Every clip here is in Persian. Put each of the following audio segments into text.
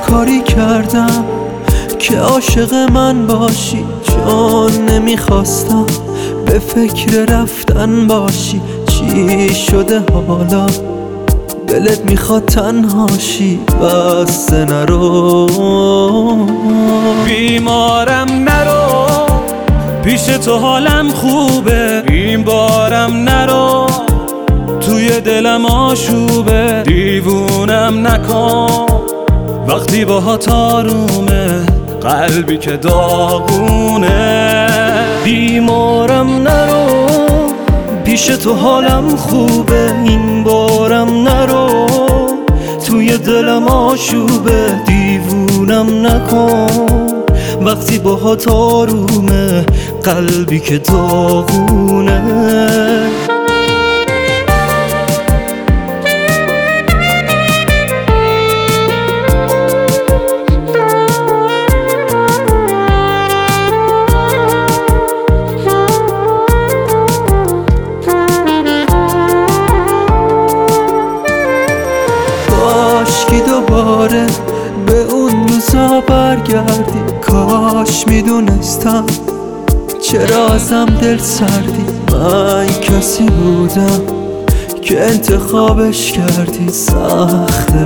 کاری کردم که عاشق من باشی، چون نمیخواستم به فکر رفتن باشی. چی شده حالا دلت میخواد تنهاشی؟ بس نرو، بیمارم نرو، پیش تو حالم خوبه. این بارم نرو، توی دلم آشوبه. دیوونم نکن وقتی باهات آرومه، قلبی که داغونه. بیمارم نرو، پیش تو حالم خوبه. این بارم نرو، توی دلم آشوبه. دیوونم نکن وقتی باهات آرومه، قلبی که داغونه. کاشکی دوباره به اون روزا برگردی. کاش میدونستم چرا ازم دل سردی. من کسی بودم که انتخابش کردی، سخته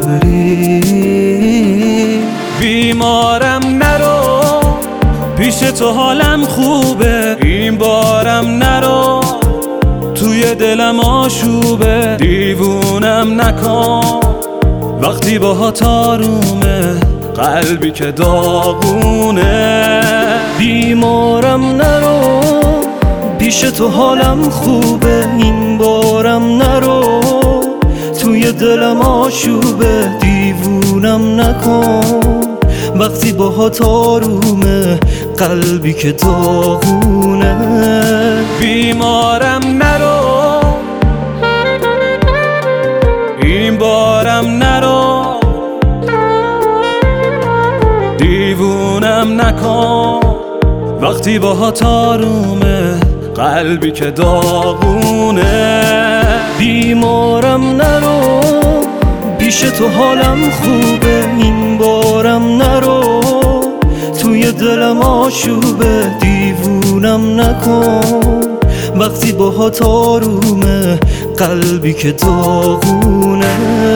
بری. بیمارم نرو، پیش تو حالم خوبه. این بارم نرو، توی دلم آشوبه. دیوونم نکن وقتی باهات آرومه، قلبی که داغونه. بیمارم نرو، پیش تو حالم خوبه. این بارم نرو، توی دلم آشوبه. دیوونم نکن وقتی باهات آرومه، قلبی که داغونه. بیمارم نرو، این بارم نرو، دیوونم نکن وقتی باهات آرومه، قلبی که داغونه. بیمارم نرو، پیش تو حالم خوبه. این بارم نرو، توی دلم آشوبه. دیوونم نکن وقتی باهات آرومه، قلبی که داغونه.